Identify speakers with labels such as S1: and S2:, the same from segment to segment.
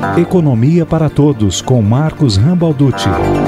S1: Economia para Todos, com Marcos Rambalducci.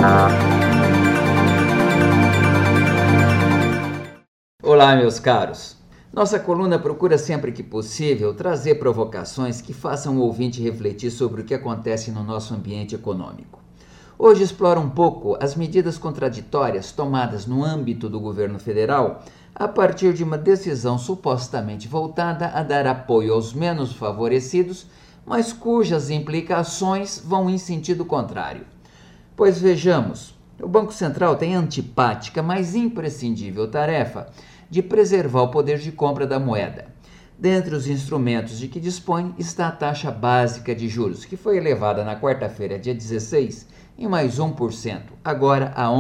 S2: Olá, meus caros. Nossa coluna procura sempre que possível trazer provocações que façam o ouvinte refletir sobre o que acontece no nosso ambiente econômico. Hoje explora um pouco as medidas contraditórias tomadas no âmbito do governo federal a partir de uma decisão supostamente voltada a dar apoio aos menos favorecidos, mas cujas implicações vão em sentido contrário. Pois vejamos, o Banco Central tem a antipática, mas imprescindível tarefa de preservar o poder de compra da moeda. Dentre os instrumentos de que dispõe está a taxa básica de juros, que foi elevada na quarta-feira, dia 16, em mais 1%, agora a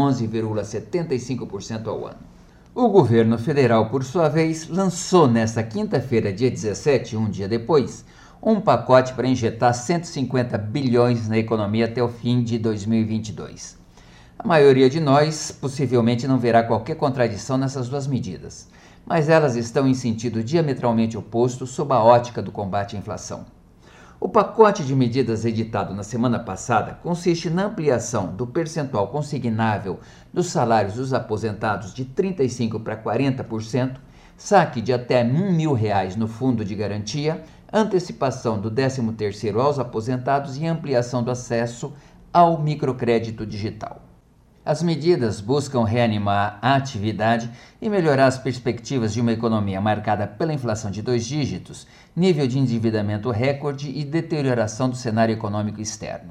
S2: 11,75% ao ano. O governo federal, por sua vez, lançou nesta quinta-feira, dia 17, um dia depois, um pacote para injetar 150 bilhões na economia até o fim de 2022. A maioria de nós possivelmente não verá qualquer contradição nessas duas medidas, mas elas estão em sentido diametralmente oposto sob a ótica do combate à inflação. O pacote de medidas editado na semana passada consiste na ampliação do percentual consignável dos salários dos aposentados de 35% para 40%, saque de até R$1.000 no fundo de garantia, antecipação do 13º aos aposentados e ampliação do acesso ao microcrédito digital. As medidas buscam reanimar a atividade e melhorar as perspectivas de uma economia marcada pela inflação de 2 dígitos, nível de endividamento recorde e deterioração do cenário econômico externo.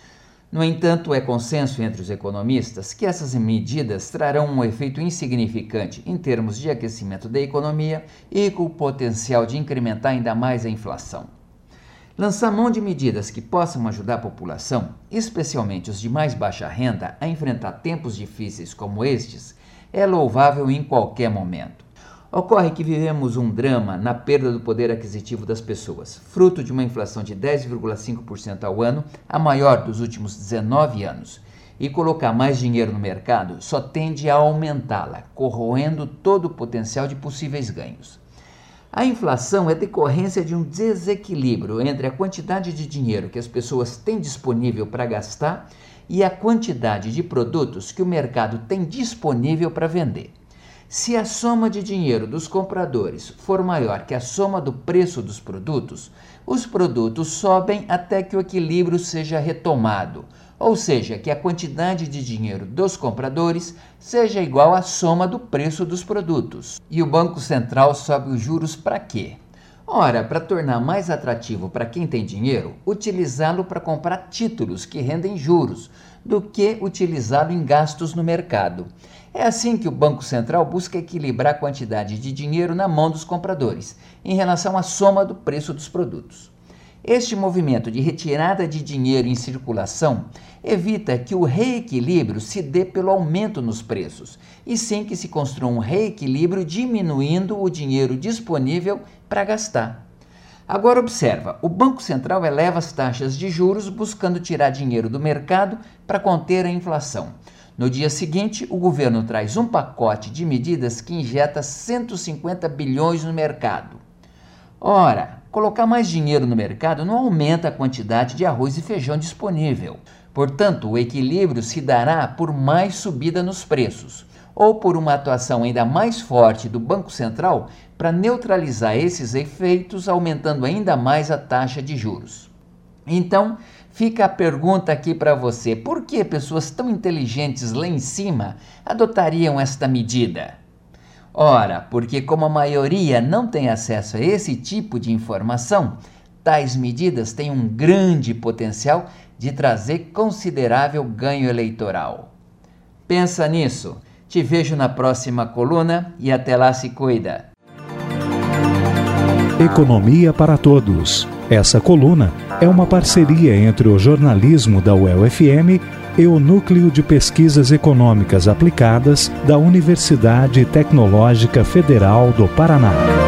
S2: No entanto, é consenso entre os economistas que essas medidas trarão um efeito insignificante em termos de aquecimento da economia e com o potencial de incrementar ainda mais a inflação. Lançar mão de medidas que possam ajudar a população, especialmente os de mais baixa renda, a enfrentar tempos difíceis como estes, é louvável em qualquer momento. Ocorre que vivemos um drama na perda do poder aquisitivo das pessoas, fruto de uma inflação de 10,5% ao ano, a maior dos últimos 19 anos, e colocar mais dinheiro no mercado só tende a aumentá-la, corroendo todo o potencial de possíveis ganhos. A inflação é decorrência de um desequilíbrio entre a quantidade de dinheiro que as pessoas têm disponível para gastar e a quantidade de produtos que o mercado tem disponível para vender. Se a soma de dinheiro dos compradores for maior que a soma do preço dos produtos, os produtos sobem até que o equilíbrio seja retomado, ou seja, que a quantidade de dinheiro dos compradores seja igual à soma do preço dos produtos. E o Banco Central sobe os juros para quê? Ora, para tornar mais atrativo para quem tem dinheiro, utilizá-lo para comprar títulos que rendem juros, do que utilizá-lo em gastos no mercado. É assim que o Banco Central busca equilibrar a quantidade de dinheiro na mão dos compradores, em relação à soma do preço dos produtos. Este movimento de retirada de dinheiro em circulação evita que o reequilíbrio se dê pelo aumento nos preços, e sim que se construa um reequilíbrio diminuindo o dinheiro disponível para gastar. Agora observa, o Banco Central eleva as taxas de juros buscando tirar dinheiro do mercado para conter a inflação. No dia seguinte, o governo traz um pacote de medidas que injeta 150 bilhões no mercado. Ora, colocar mais dinheiro no mercado não aumenta a quantidade de arroz e feijão disponível. Portanto, o equilíbrio se dará por mais subida nos preços, ou por uma atuação ainda mais forte do Banco Central para neutralizar esses efeitos, aumentando ainda mais a taxa de juros. Então, fica a pergunta aqui para você: por que pessoas tão inteligentes lá em cima adotariam esta medida? Ora, porque como a maioria não tem acesso a esse tipo de informação, tais medidas têm um grande potencial de trazer considerável ganho eleitoral. Pensa nisso. Te vejo na próxima coluna e até lá, se cuida.
S1: Economia para Todos. Essa coluna é uma parceria entre o jornalismo da UEL-FM e o Núcleo de Pesquisas Econômicas Aplicadas da Universidade Tecnológica Federal do Paraná.